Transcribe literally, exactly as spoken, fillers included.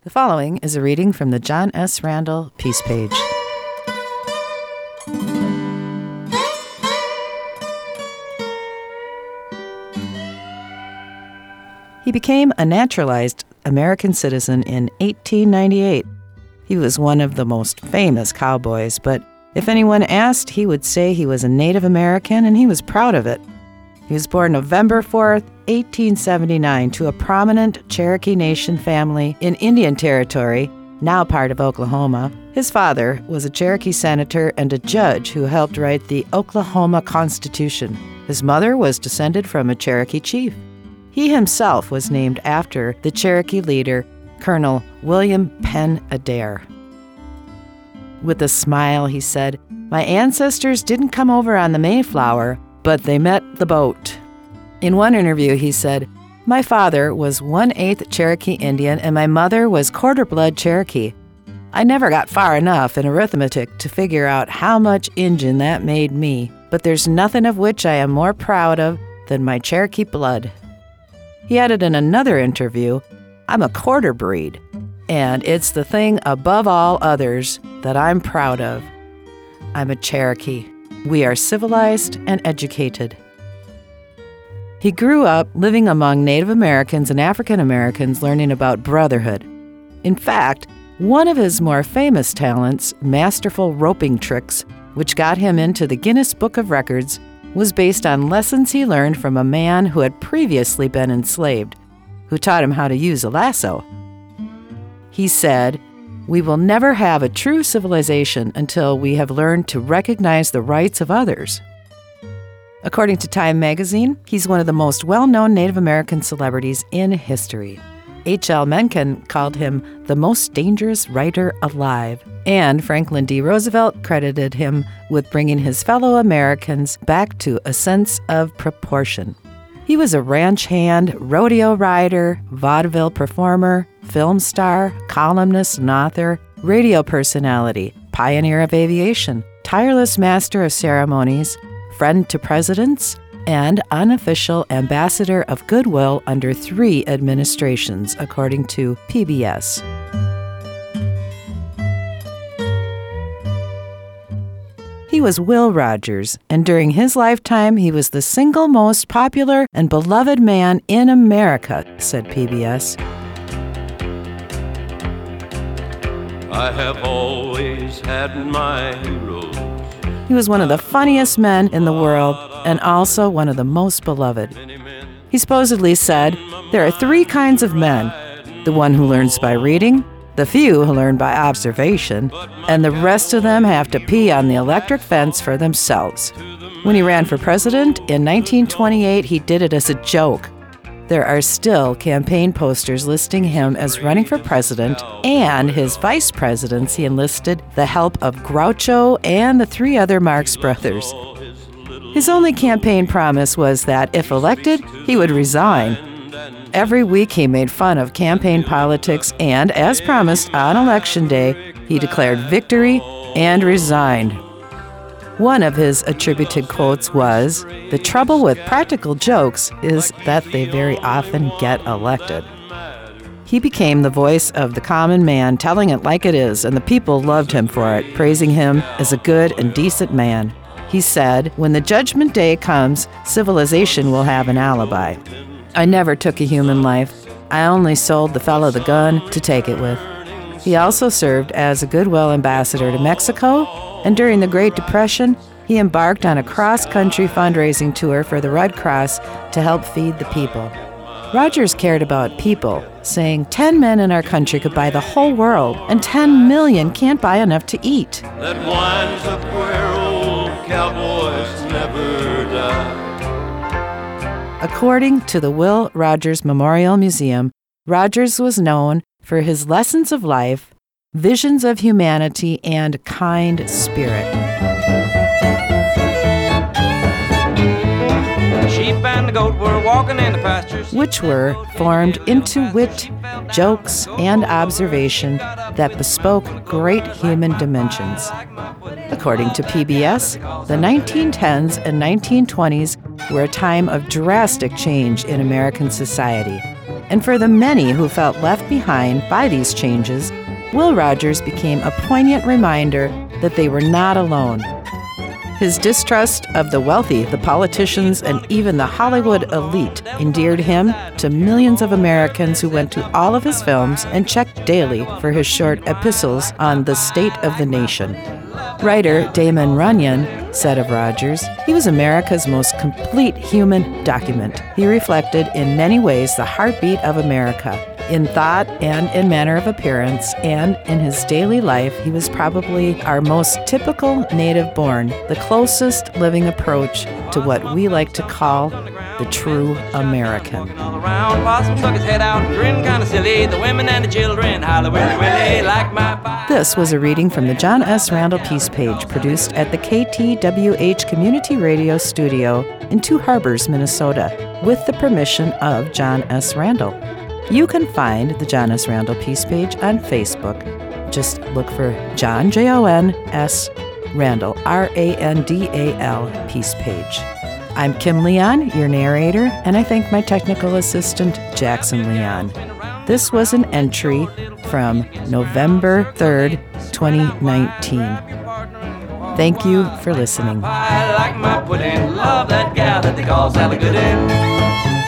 The following is a reading from the John S. Randall Peace Page. He became a naturalized American citizen in eighteen ninety-eight. He was one of the most famous cowboys, but if anyone asked, he would say he was a Native American, and he was proud of it. He was born November fourth, eighteen seventy-nine, to a prominent Cherokee Nation family in Indian Territory, now part of Oklahoma. His father was a Cherokee senator and a judge who helped write the Oklahoma Constitution. His mother was descended from a Cherokee chief. He himself was named after the Cherokee leader, Colonel William Penn Adair. With a smile, he said, "My ancestors didn't come over on the Mayflower, but they met the boat." In one interview, he said, "My father was one-eighth Cherokee Indian and my mother was quarter-blood Cherokee. I never got far enough in arithmetic to figure out how much Injun that made me, but there's nothing of which I am more proud of than my Cherokee blood." He added in another interview, "I'm a quarter breed, and it's the thing above all others that I'm proud of. I'm a Cherokee. We are civilized and educated." He grew up living among Native Americans and African Americans, learning about brotherhood. In fact, one of his more famous talents, masterful roping tricks, which got him into the Guinness Book of Records, was based on lessons he learned from a man who had previously been enslaved, who taught him how to use a lasso. He said, "We will never have a true civilization until we have learned to recognize the rights of others." According to Time magazine, he's one of the most well-known Native American celebrities in history. H L Mencken called him the most dangerous writer alive, and Franklin D. Roosevelt credited him with bringing his fellow Americans back to a sense of proportion. He was a ranch hand, rodeo rider, vaudeville performer, film star, columnist and author, radio personality, pioneer of aviation, tireless master of ceremonies, friend to presidents, and unofficial ambassador of goodwill under three administrations, according to P B S. He was Will Rogers, and during his lifetime, he was the single most popular and beloved man in America, said P B S. I have always had my heroes. He was one of the funniest men in the world and also one of the most beloved. He supposedly said, "There are three kinds of men: the one who learns by reading, the few who learn by observation, and the rest of them have to pee on the electric fence for themselves." When he ran for president in nineteen twenty-eight, he did it as a joke. There are still campaign posters listing him as running for president, and his vice presidents he enlisted the help of Groucho and the three other Marx brothers. His only campaign promise was that if elected, he would resign. Every week he made fun of campaign politics, and as promised on Election Day, he declared victory and resigned. One of his attributed quotes was, "The trouble with practical jokes is that they very often get elected." He became the voice of the common man, telling it like it is, and the people loved him for it, praising him as a good and decent man. He said, "When the judgment day comes, civilization will have an alibi. I never took a human life. I only sold the fellow the gun to take it with." He also served as a goodwill ambassador to Mexico, and during the Great Depression, he embarked on a cross-country fundraising tour for the Red Cross to help feed the people. Rogers cared about people, saying, ten men in our country could buy the whole world, and ten million can't buy enough to eat." That winds up where old cowboys never die. According to the Will Rogers Memorial Museum, Rogers was known for his lessons of life, visions of humanity, and kind spirit. Sheep and the goat were walking in the pastures, which were formed into wit, jokes, and observation that bespoke great human dimensions. According to P B S, the nineteen tens and nineteen twenties were a time of drastic change in American society, And for the many who felt left behind by these changes, Will Rogers became a poignant reminder that they were not alone. His distrust of the wealthy, the politicians, and even the Hollywood elite endeared him to millions of Americans who went to all of his films and checked daily for his short epistles on the state of the nation. Writer Damon Runyon said of Rogers, he was America's most complete human document. He reflected in many ways the heartbeat of America. In thought and in manner of appearance, and in his daily life, he was probably our most typical native-born, the closest living approach to what we like to call the true American. All around, Possum stuck his head out and grinned kind of silly. The women and the children holler willy willy like my pie. This was a reading from the John S. Randall Peace Page, produced at the K T W H Community Radio Studio in Two Harbors, Minnesota, with the permission of John S. Randall. You can find the John S. Randall Peace Page on Facebook. Just look for John, J O N S, Randall, R A N D A L, Peace Page. I'm Kim Leon, your narrator, and I thank my technical assistant, Jackson Leon. This was an entry from November third, twenty nineteen. Thank you for listening. I like my pudding, love that gal that they call Sally Gooding.